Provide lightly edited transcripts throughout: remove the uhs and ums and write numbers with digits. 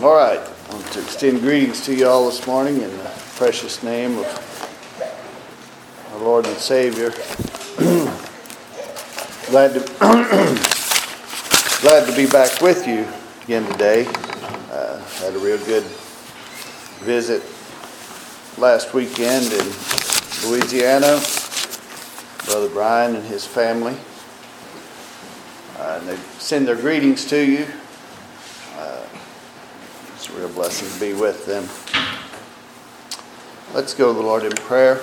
All right, I want to extend greetings to you all this morning in the precious name of our Lord and Savior. glad to be back with you again today. Had a real good visit last weekend in Louisiana. Brother Brian and his family. And they send their greetings to you. It's a real blessing to be with them. Let's go to the Lord in prayer.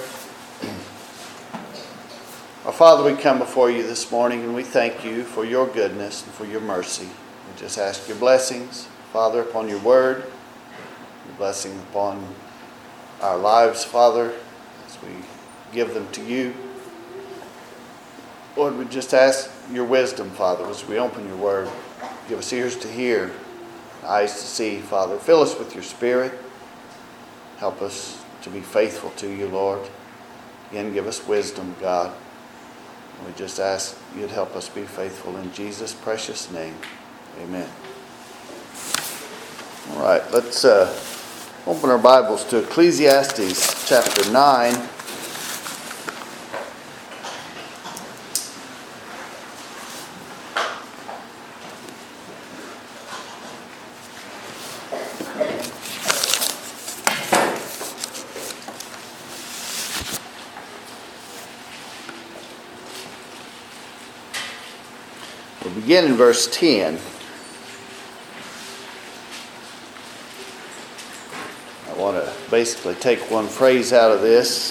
Our Father, we come before you this morning and we thank you for your goodness and for your mercy. We just ask your blessings, Father, upon your word, your blessing upon our lives, Father, as we give them to you. Lord, we just ask your wisdom, Father, as we open your word. Give us ears to hear, eyes to see, Father. Fill us with your Spirit. Help us to be faithful to you, Lord. Again, give us wisdom, God. We just ask you'd help us be faithful in Jesus' precious name. Amen. All right, let's open our Bibles to Ecclesiastes chapter 9. We'll begin in verse 10. I want to basically take one phrase out of this.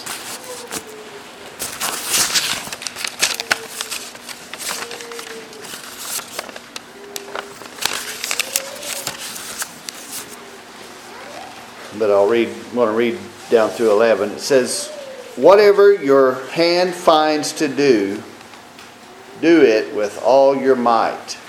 But want to read down through 11. It says, "Whatever your hand finds to do, do it with all your might.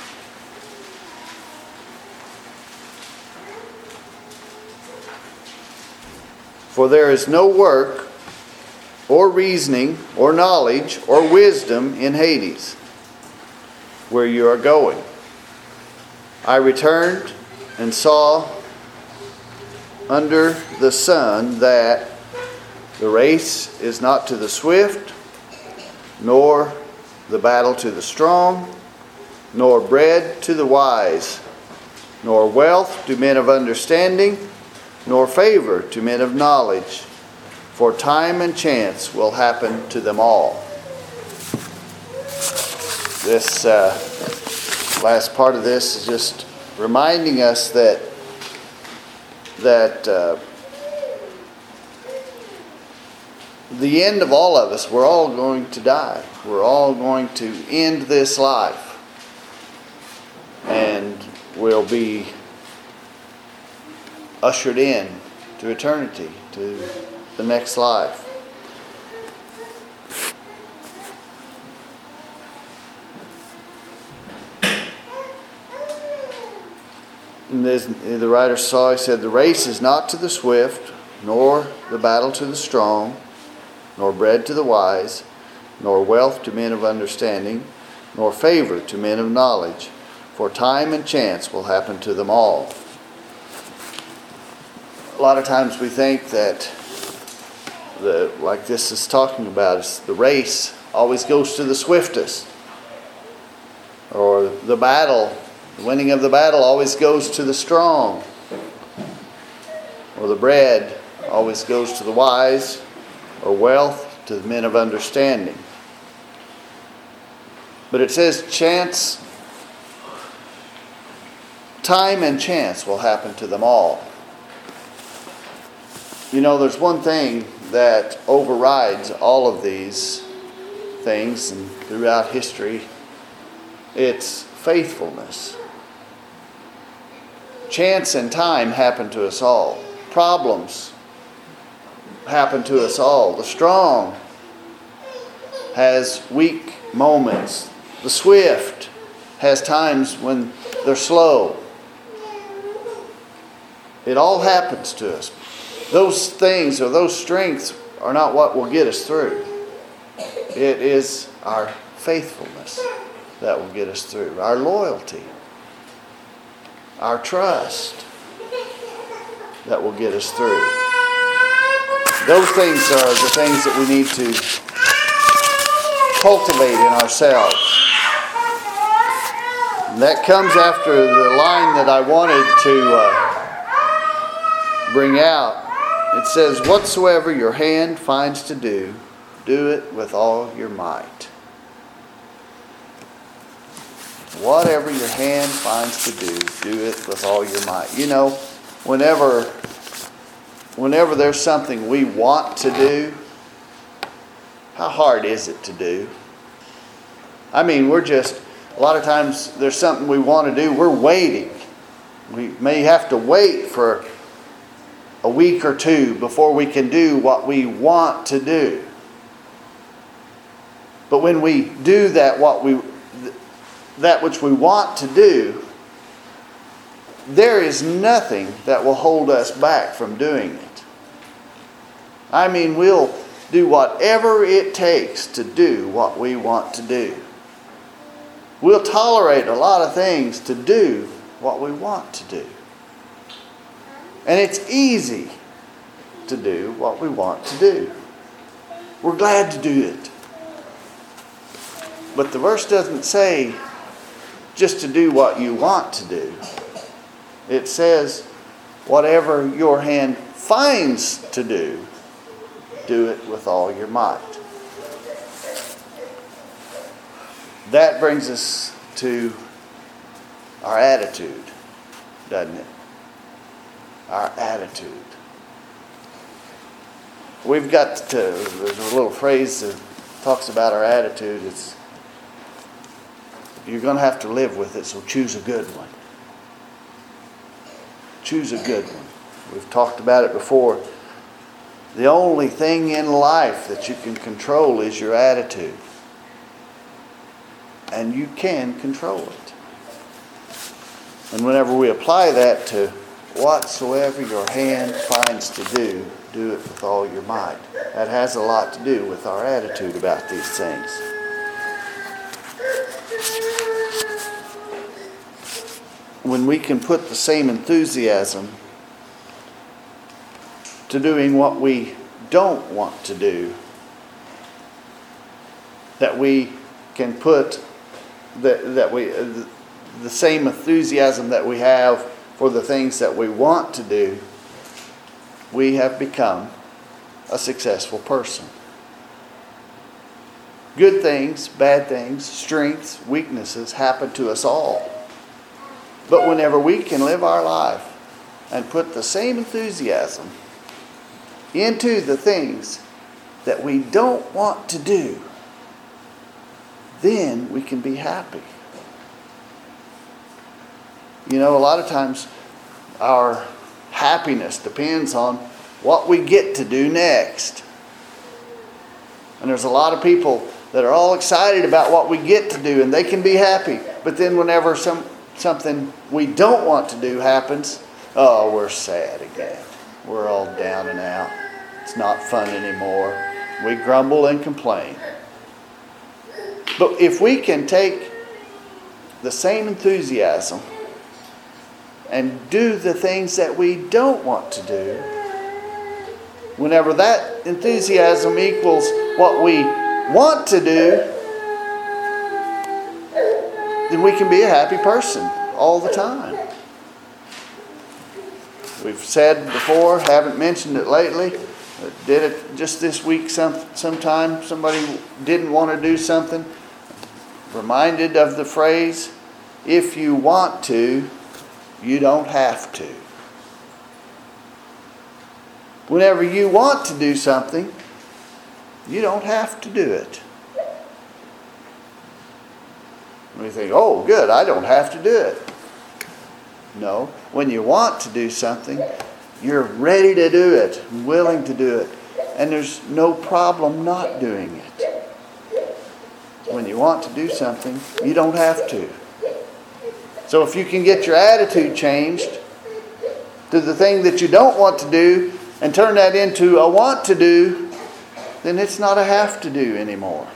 For there is no work, or reasoning, or knowledge, or wisdom in Hades, where you are going. I returned and saw under the sun that the race is not to the swift, nor the battle to the strong, nor bread to the wise, nor wealth to men of understanding, nor favor to men of knowledge, for time and chance will happen to them all." This last part of this is just reminding us that the end of all of us, we're all going to die. We're all going to end this life. And we'll be ushered in to eternity, to the next life. And the writer saw, he said, "The race is not to the swift, nor the battle to the strong, nor bread to the wise, nor wealth to men of understanding, nor favor to men of knowledge, for time and chance will happen to them all." A lot of times we think that, like this is talking about, is the race always goes to the swiftest. Or the winning of the battle always goes to the strong. Or the bread always goes to the wise, or wealth to the men of understanding. But it says time and chance will happen to them all. You know, there's one thing that overrides all of these things and throughout history. It's faithfulness. Chance and time happen to us all. Problems happen to us all. The strong has weak moments. The swift has times when they're slow. It all happens to us. Those things or those strengths are not what will get us through. It is our faithfulness that will get us through. Our loyalty. Our trust. that will get us through. Those things are the things that we need to cultivate in ourselves. And that comes after the line that I wanted to bring out. It says, whatsoever your hand finds to do, do it with all your might. Whatever your hand finds to do it with all your might. You know, whenever there's something we want to do, how hard is it to do? I mean, a lot of times there's something we want to do, we're waiting. We may have to wait for a week or two before we can do what we want to do. But when we do that which we want to do, there is nothing that will hold us back from doing it. I mean, we'll do whatever it takes to do what we want to do. We'll tolerate a lot of things to do what we want to do. And it's easy to do what we want to do. We're glad to do it. But the verse doesn't say just to do what you want to do. It says, whatever your hand finds to do, do it with all your might. That brings us to our attitude, doesn't it? Our attitude. There's a little phrase that talks about our attitude. It's, you're going to have to live with it, so choose a good one. Choose a good one. We've talked about it before. The only thing in life that you can control is your attitude. And you can control it. And whenever we apply that to whatsoever your hand finds to do, do it with all your might. That has a lot to do with our attitude about these things. When we can put the same enthusiasm to doing what we don't want to do, that we can put the same enthusiasm that we have for the things that we want to do, we have become a successful person. Good things, bad things, strengths, weaknesses happen to us all. But whenever we can live our life and put the same enthusiasm into the things that we don't want to do, then we can be happy. You know, a lot of times our happiness depends on what we get to do next. And there's a lot of people that are all excited about what we get to do and they can be happy. But then whenever something we don't want to do happens, oh, we're sad again. We're all down and out. It's not fun anymore. We grumble and complain. But if we can take the same enthusiasm and do the things that we don't want to do, whenever that enthusiasm equals what we want to do, then we can be a happy person all the time. We've said before, haven't mentioned it lately, but did it just this week sometime. Somebody didn't want to do something. Reminded of the phrase, if you want to, you don't have to. Whenever you want to do something, you don't have to do it. We think, oh, good, I don't have to do it. No, when you want to do something, you're ready to do it, willing to do it, and there's no problem not doing it. When you want to do something, you don't have to. So if you can get your attitude changed to the thing that you don't want to do and turn that into a want to do, then it's not a have to do anymore.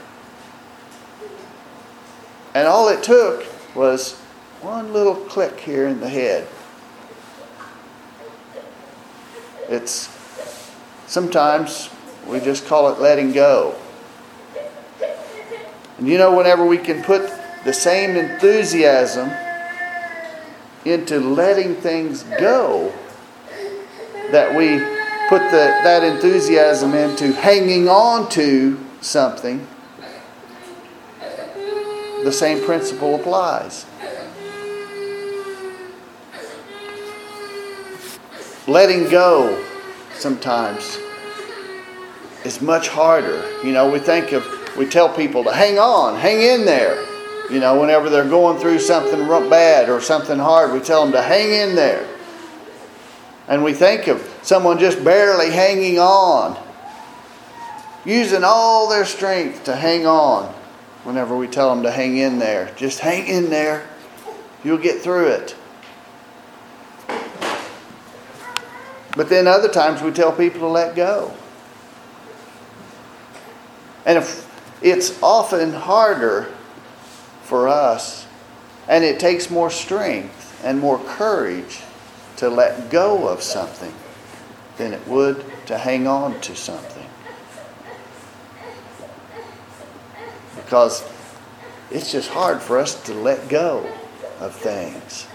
And all it took was one little click here in the head. It's sometimes we just call it letting go. And whenever we can put the same enthusiasm into letting things go that we put that enthusiasm into hanging on to something, the same principle applies. Letting go sometimes is much harder. We tell people to hang on, hang in there. Whenever they're going through something bad or something hard, we tell them to hang in there. And we think of someone just barely hanging on, using all their strength to hang on. Whenever we tell them to hang in there, just hang in there. You'll get through it. But then other times we tell people to let go. And if it's often harder for us, and it takes more strength and more courage to let go of something than it would to hang on to something. Because it's just hard for us to let go of things.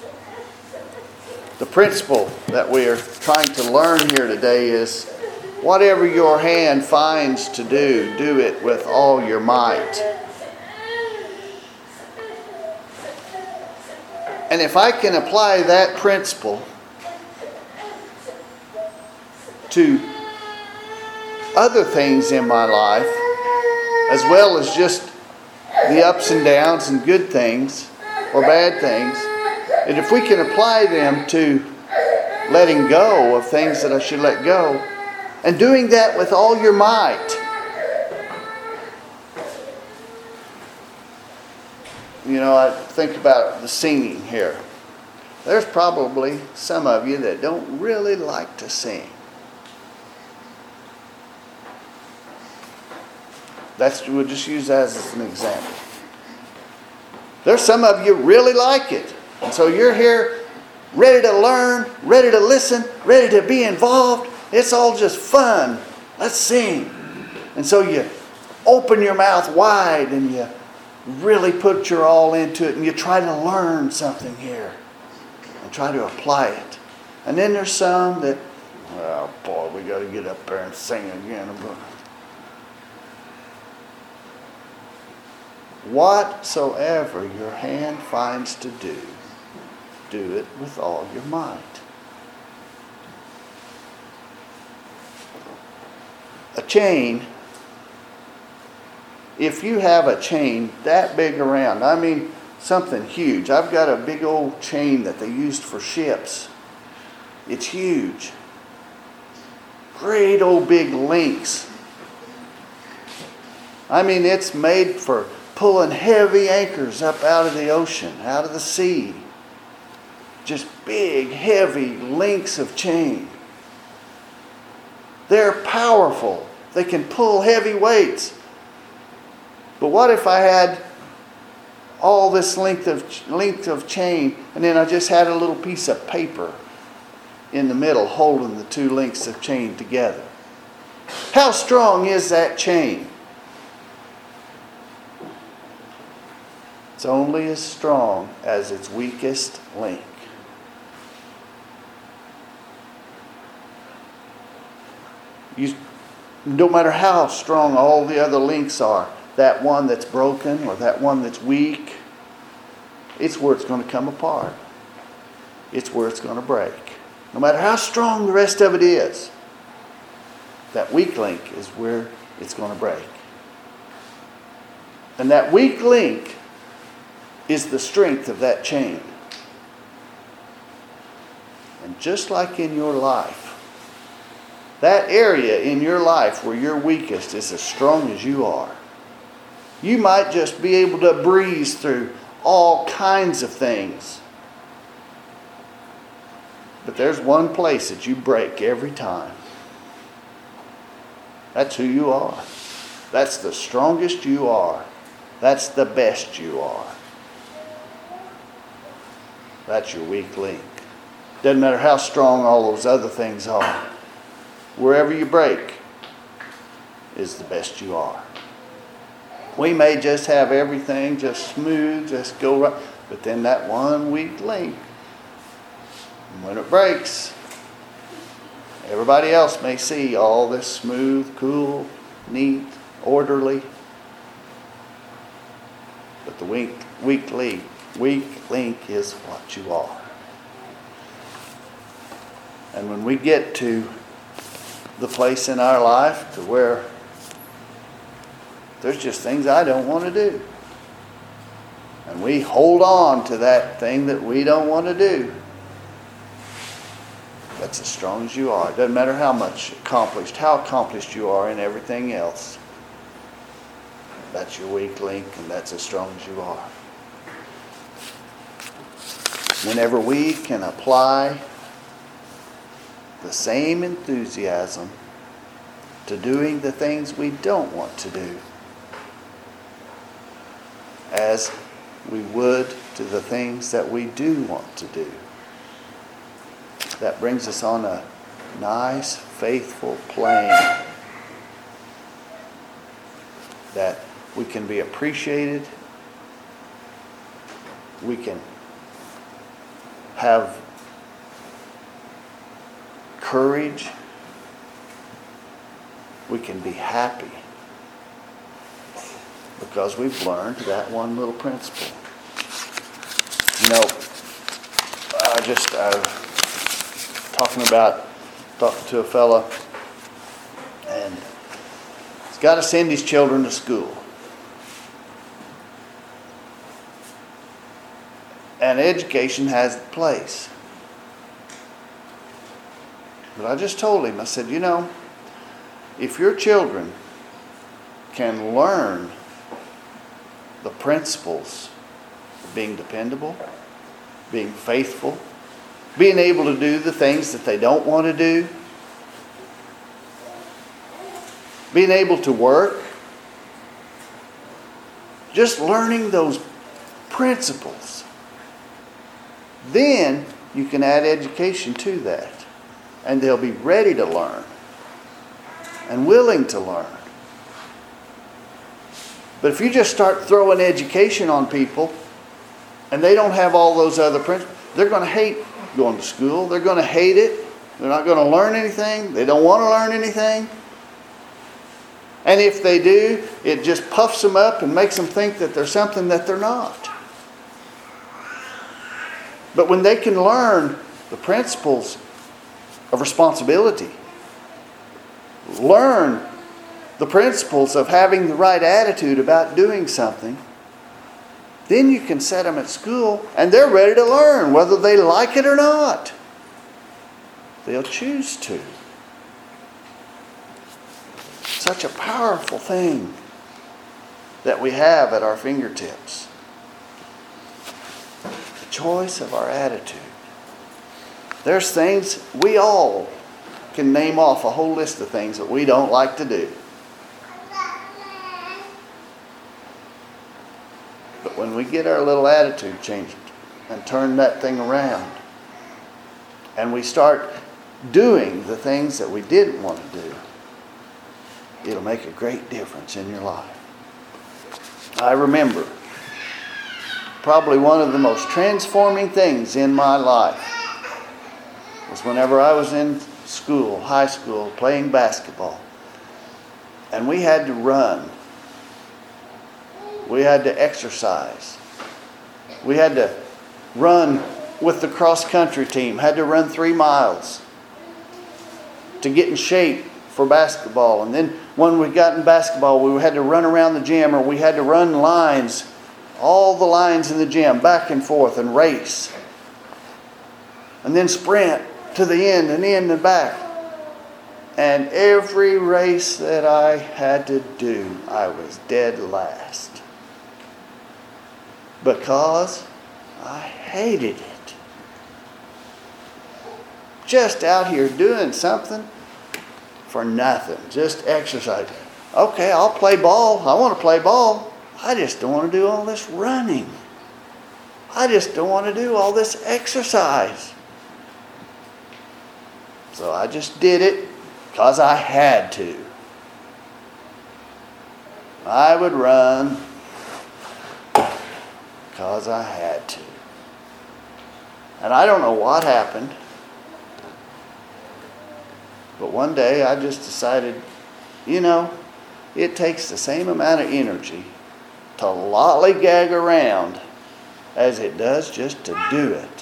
The principle that we are trying to learn here today is, whatever your hand finds to do, do it with all your might. And if I can apply that principle to other things in my life, as well as just the ups and downs and good things or bad things, and if we can apply them to letting go of things that I should let go, and doing that with all your might, I think about the singing here. There's probably some of you that don't really like to sing. We'll just use that as an example. There's some of you really like it. And so you're here ready to learn, ready to listen, ready to be involved. It's all just fun. Let's sing. And so you open your mouth wide and you really put your all into it and you try to learn something here and try to apply it. And then there's some that, oh boy, we got to get up there and sing again. Whatsoever your hand finds to do, do it with all your might. A chain, if you have a chain that big around, something huge. I've got a big old chain that they used for ships. It's huge. Great old big links. It's made for pulling heavy anchors up out of the ocean, out of the sea. Just big, heavy links of chain. They're powerful. They can pull heavy weights. But what if I had all this length of chain and then I just had a little piece of paper in the middle holding the two links of chain together? How strong is that chain? It's only as strong as its weakest link. No matter how strong all the other links are, that one that's broken or that one that's weak, it's where it's going to come apart. It's where it's going to break. No matter how strong the rest of it is, that weak link is where it's going to break. And that weak link is the strength of that chain. And just like in your life, that area in your life where you're weakest is as strong as you are. You might just be able to breeze through all kinds of things. But there's one place that you break every time. That's who you are. That's the strongest you are. That's the best you are. That's your weak link. Doesn't matter how strong all those other things are. Wherever you break is the best you are. We may just have everything just smooth, just go right, but then that one weak link, when it breaks, everybody else may see all this smooth, cool, neat, orderly. But the weak link is what you are. And when we get to the place in our life to where there's just things I don't want to do, and we hold on to that thing that we don't want to do, that's as strong as you are. It doesn't matter how accomplished you are in everything else. That's your weak link, and that's as strong as you are. Whenever we can apply the same enthusiasm to doing the things we don't want to do as we would to the things that we do want to do, that brings us on a nice, faithful plane that we can be appreciated, we can have courage, we can be happy because we've learned that one little principle. You know, talking to a fella, and he's got to send his children to school. And education has its place. But I just told him, I said, you know, if your children can learn the principles of being dependable, being faithful, being able to do the things that they don't want to do, being able to work, just learning those principles, then you can add education to that. And they'll be ready to learn and willing to learn. But if you just start throwing education on people and they don't have all those other principles, they're going to hate going to school. They're going to hate it. They're not going to learn anything. They don't want to learn anything. And if they do, it just puffs them up and makes them think that they're something that they're not. But when they can learn the principles of responsibility, learn the principles of having the right attitude about doing something, then you can set them at school and they're ready to learn whether they like it or not. They'll choose to. Such a powerful thing that we have at our fingertips. The choice of our attitude. There's things, we all can name off a whole list of things that we don't like to do. But when we get our little attitude changed and turn that thing around, and we start doing the things that we didn't want to do, it'll make a great difference in your life. I remember probably one of the most transforming things in my life was whenever I was in school, high school, playing basketball. And we had to run. We had to exercise. We had to run with the cross-country team. Had to run 3 miles to get in shape for basketball. And then when we got in basketball, we had to run around the gym, or we had to run lines, all the lines in the gym, back and forth, and race. And then sprint to the end and back. And every race that I had to do, I was dead last. Because I hated it. Just out here doing something for nothing. Just exercise. Okay, I'll play ball. I want to play ball. I just don't want to do all this running. I just don't want to do all this exercise. So I just did it because I had to. I would run because I had to. And I don't know what happened. But one day I just decided, it takes the same amount of energy to lollygag around as it does just to do it.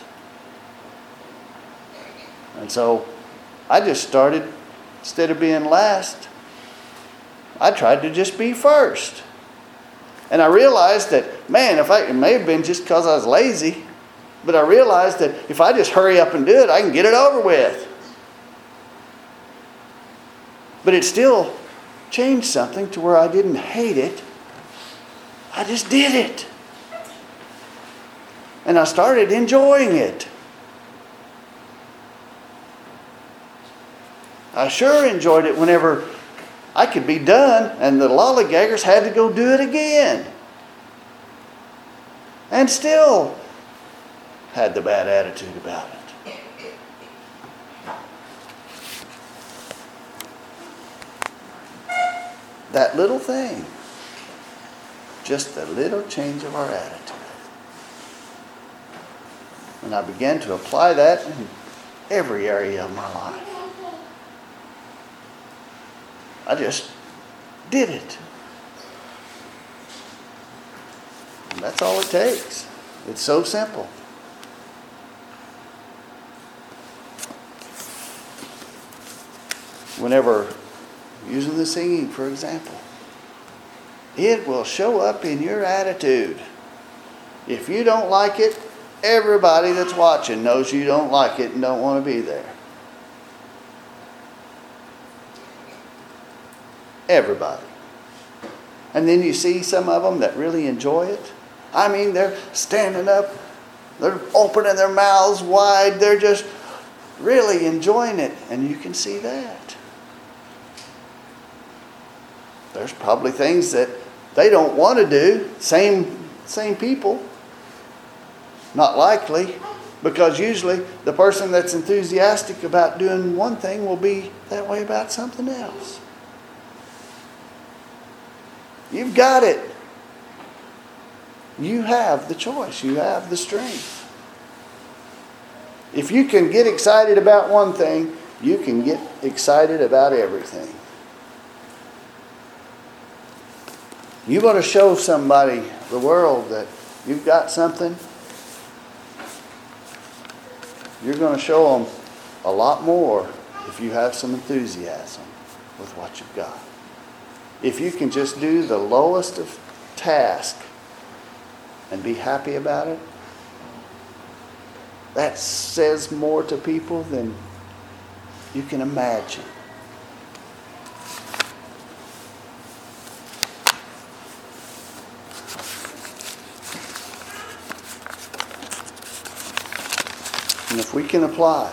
And so I just started, instead of being last, I tried to just be first. And I realized that, it may have been just because I was lazy, but I realized that if I just hurry up and do it, I can get it over with. But it still changed something to where I didn't hate it. I just did it. And I started enjoying it. I sure enjoyed it whenever I could be done and the lollygaggers had to go do it again. And still had the bad attitude about it. That little thing, just a little change of our attitude. And I began to apply that in every area of my life. I just did it. And that's all it takes. It's so simple. Whenever, using the singing for example, it will show up in your attitude. If you don't like it, everybody that's watching knows you don't like it and don't want to be there. Everybody. And then you see some of them that really enjoy it. They're standing up, they're opening their mouths wide, they're just really enjoying it, and you can see that. There's probably things that they don't want to do. Same people. Not likely. Because usually the person that's enthusiastic about doing one thing will be that way about something else. You've got it. You have the choice. You have the strength. If you can get excited about one thing, you can get excited about everything. You want to show somebody, the world, that you've got something, you're going to show them a lot more if you have some enthusiasm with what you've got. If you can just do the lowest of tasks and be happy about it, that says more to people than you can imagine. And if we can apply,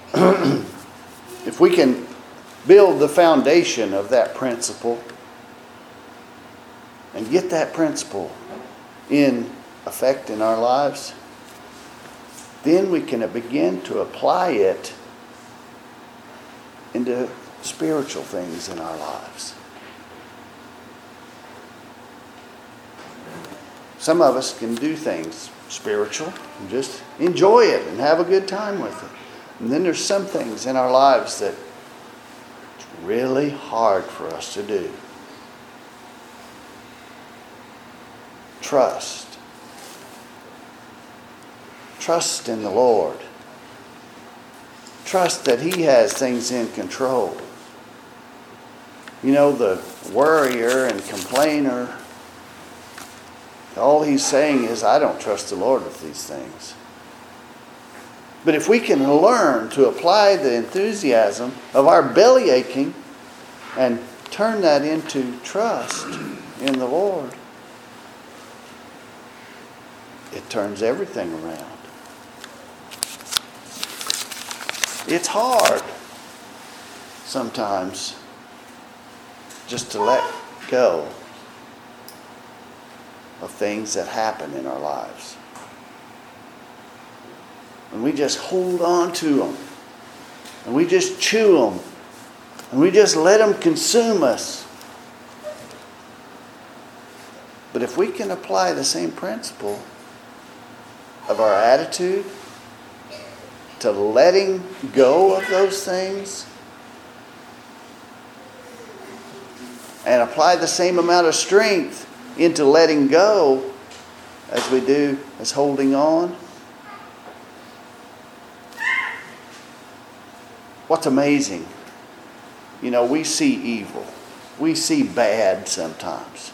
if we can build the foundation of that principle and get that principle in effect in our lives, then we can begin to apply it into spiritual things in our lives. Some of us can do things spiritual and just enjoy it and have a good time with it. And then there's some things in our lives that it's really hard for us to do. Trust. Trust in the Lord. Trust that He has things in control. The worrier and complainer, all he's saying is, I don't trust the Lord with these things. But if we can learn to apply the enthusiasm of our belly aching and turn that into trust in the Lord, it turns everything around. It's hard sometimes just to let go of things that happen in our lives. And we just hold on to them. And we just chew them. And we just let them consume us. But if we can apply the same principle of our attitude to letting go of those things, and apply the same amount of strength into letting go as we do as holding on, what's amazing, we see evil. We see bad sometimes.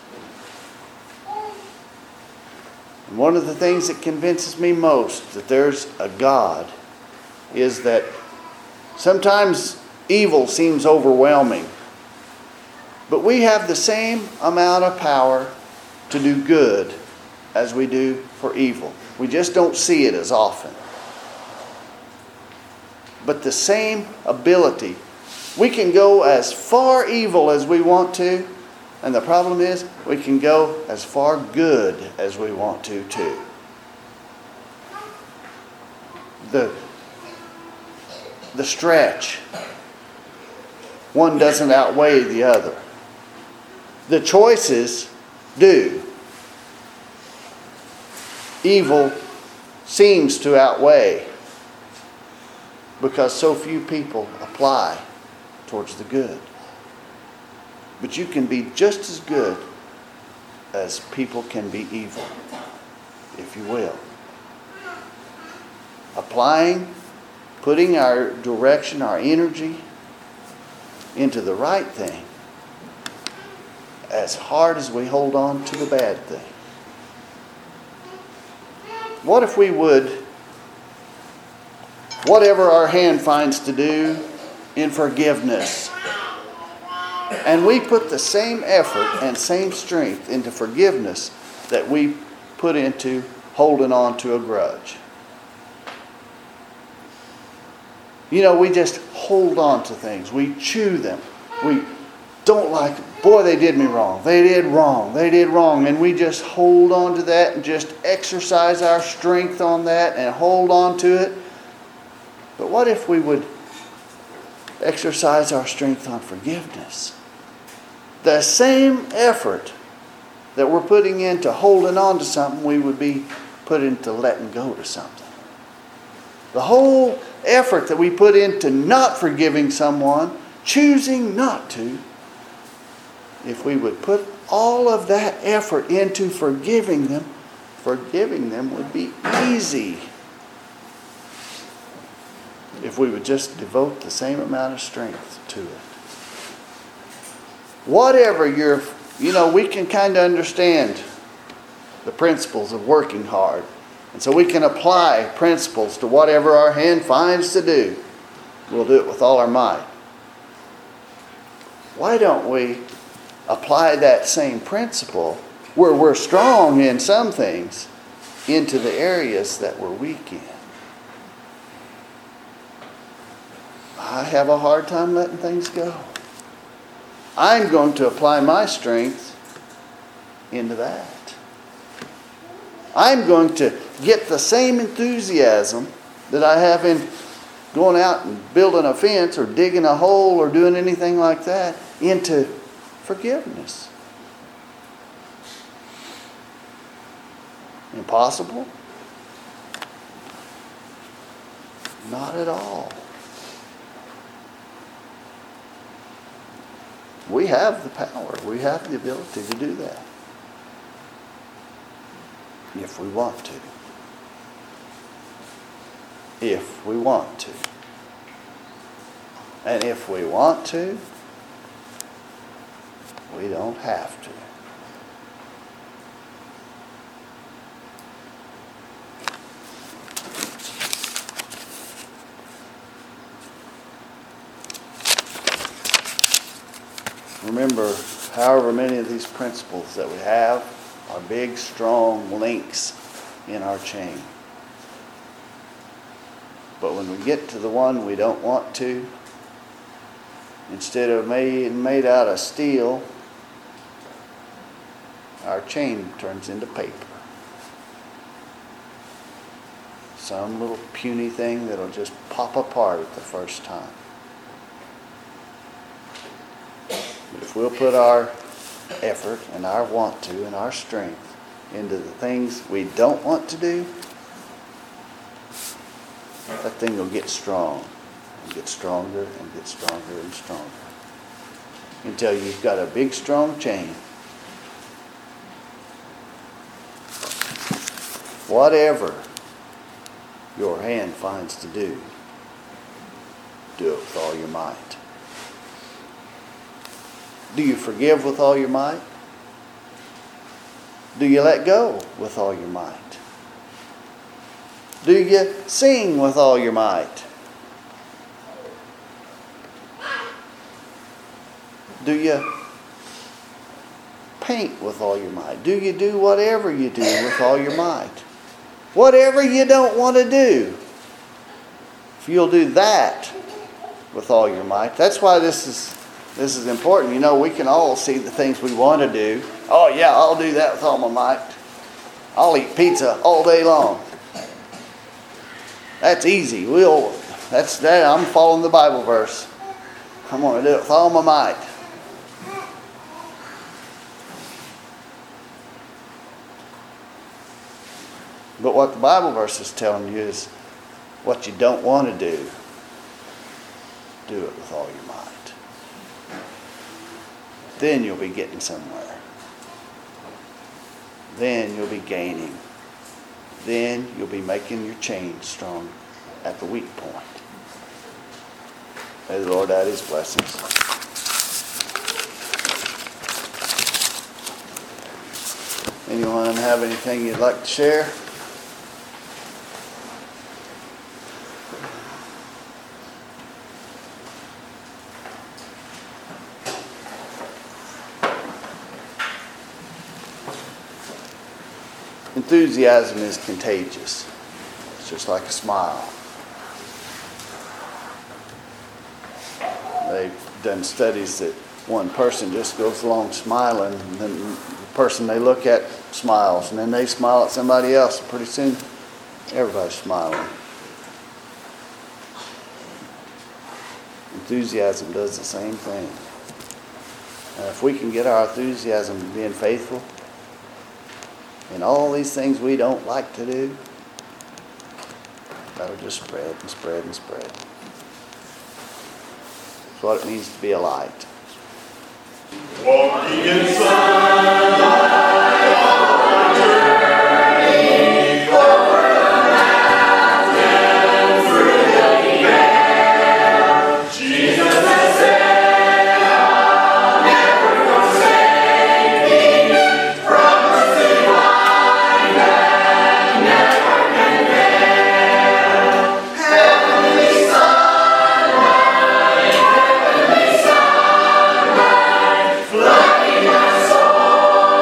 And one of the things that convinces me most that there's a God is that sometimes evil seems overwhelming. But we have the same amount of power to do good as we do for evil. We just don't see it as often. But the same ability. We can go as far evil as we want to, and the problem is we can go as far good as we want to too. The stretch, one doesn't outweigh the other. The choices do. Evil seems to outweigh because so few people apply towards the good. But you can be just as good as people can be evil, if you will. Applying, putting our direction, our energy into the right thing, as hard as we hold on to the bad thing. What if we would, whatever our hand finds to do in forgiveness, and we put the same effort and same strength into forgiveness that we put into holding on to a grudge? We just hold on to things. We chew them. We don't like, boy, they did me wrong. They did wrong. They did wrong. And we just hold on to that and just exercise our strength on that and hold on to it. But what if we would exercise our strength on forgiveness? The same effort that we're putting into holding on to something, we would be put into letting go to something. The whole effort that we put into not forgiving someone, choosing not to, if we would put all of that effort into forgiving them would be easy. If we would just devote the same amount of strength to it. Whatever we can kind of understand the principles of working hard. And so we can apply principles to whatever our hand finds to do. We'll do it with all our might. Why don't we apply that same principle where we're strong in some things into the areas that we're weak in? I have a hard time letting things go. I'm going to apply my strength into that. I'm going to get the same enthusiasm that I have in going out and building a fence or digging a hole or doing anything like that into forgiveness. Impossible? Not at all. We have the power. We have the ability to do that. If we want to. If we want to. And if we want to, we don't have to. Remember, however many of these principles that we have are big, strong links in our chain. But when we get to the one we don't want to, instead of made out of steel, our chain turns into paper. Some little puny thing that'll just pop apart at the first time. if we'll put our effort and our want to and our strength into the things we don't want to do, that thing will get strong and get stronger and get stronger and stronger until you've got a big strong chain. Whatever your hand finds to do, do it with all your might. Do you forgive with all your might? Do you let go with all your might? Do you sing with all your might? Do you paint with all your might? Do you do whatever you do with all your might? Whatever you don't want to do, if you'll do that with all your might. That's why this is important. You know, we can all see the things we want to do. Oh yeah, I'll do that with all my might. I'll eat pizza all day long. That's easy. That's that. I'm following the Bible verse. I'm going to do it with all my might. But what the Bible verse is telling you is what you don't want to do it with all your might. Then you'll be getting somewhere. Then you'll be gaining. Then you'll be making your chain strong at the weak point. May the Lord add His blessings. Anyone have anything you'd like to share? Enthusiasm is contagious. It's just like a smile. They've done studies that one person just goes along smiling, and then the person they look at smiles, and then they smile at somebody else, and pretty soon everybody's smiling. Enthusiasm does the same thing. And if we can get our enthusiasm to being faithful in all these things we don't like to do, that'll just spread and spread and spread. It's what it means to be a light. Walking in sunlight. Flooding my soul.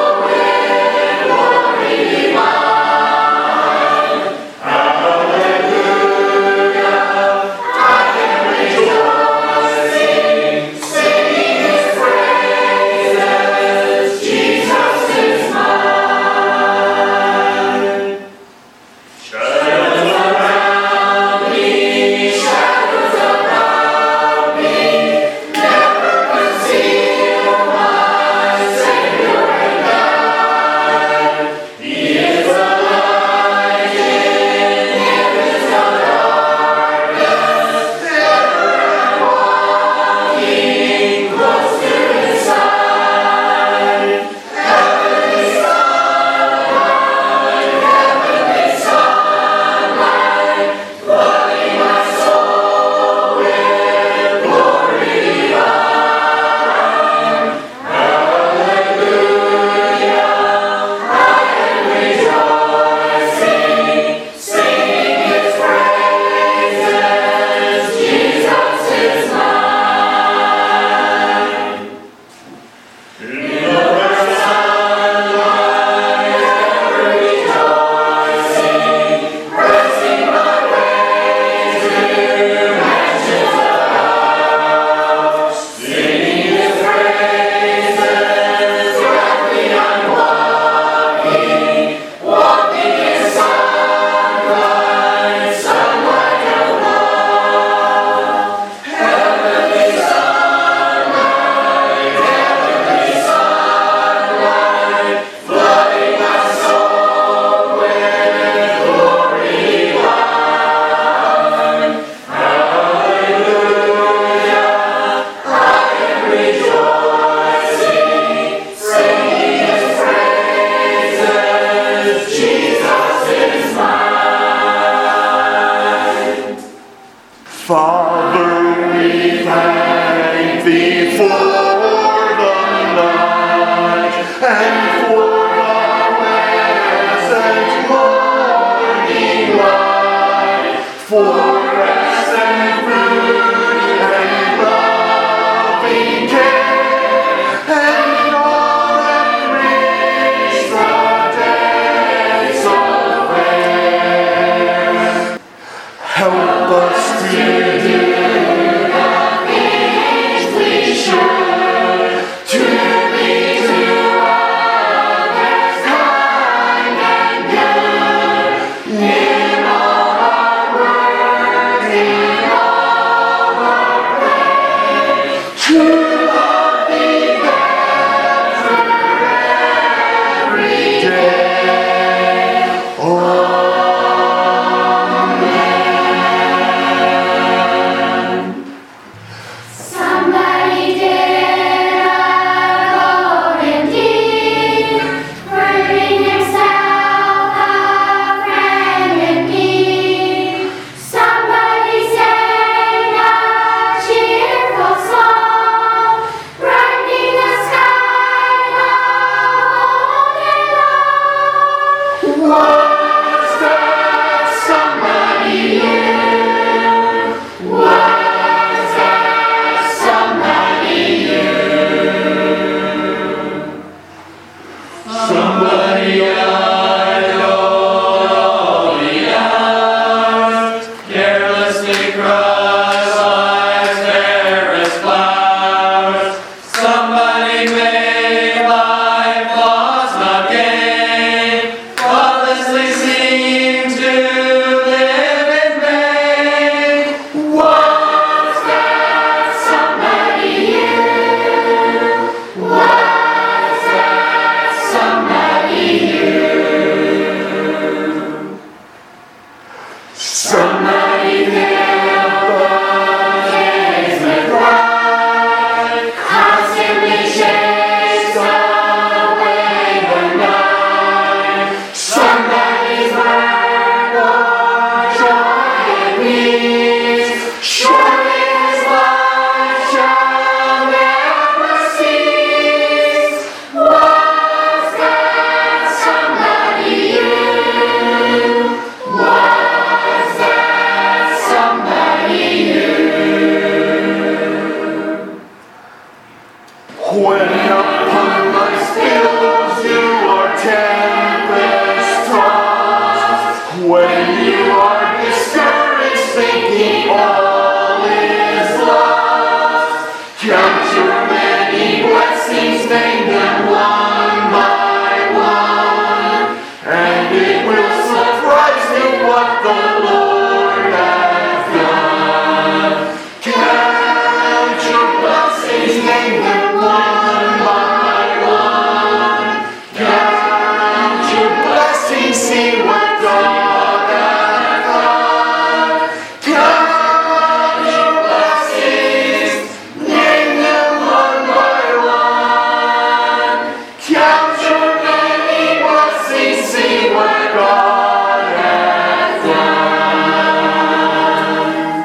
When upon life's billows you are tempest tossed, when you are discouraged, thinking all is lost, count your many blessings, name them one by one, and it will surprise you what the Lord has done. Count your blessings, name them one by one. Count your blessings, see what God hath done. Count your blessings, name them one by one. Count your many blessings, see what God hath done.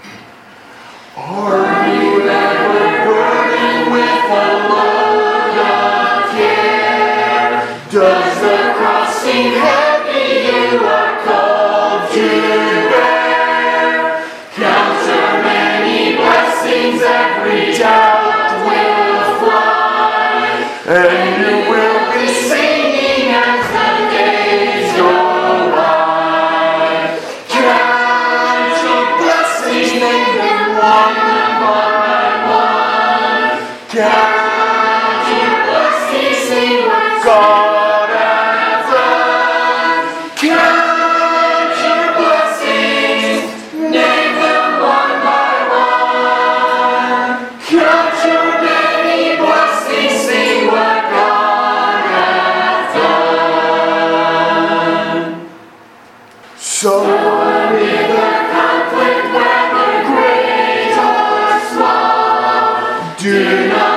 Are you ever burdened with a load of care? Does the cross seem heavy you are called to bear? Count your many blessings, every doubt will fly, and you will be singing as the days go by. Count your blessings, name them one by one. Count your blessings, see what God has done. Count your blessings, name them one by one. Count your many blessings, see what God has done. So amid the conflict, whether great or small, do not